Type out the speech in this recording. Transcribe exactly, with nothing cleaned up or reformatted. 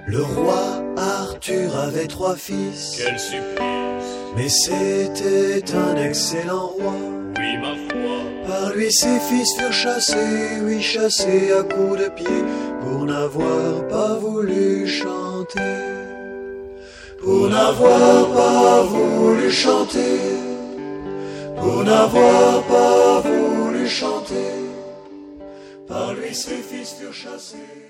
Le roi Arthur avait trois fils. Quel supplice! Mais c'était un excellent roi. Oui, ma foi. Par lui ses fils furent chassés, oui chassés à coups de pied, pour n'avoir pas voulu chanter. Pour n'avoir pas voulu chanter. Pour n'avoir pas voulu chanter. Par lui ses fils furent chassés.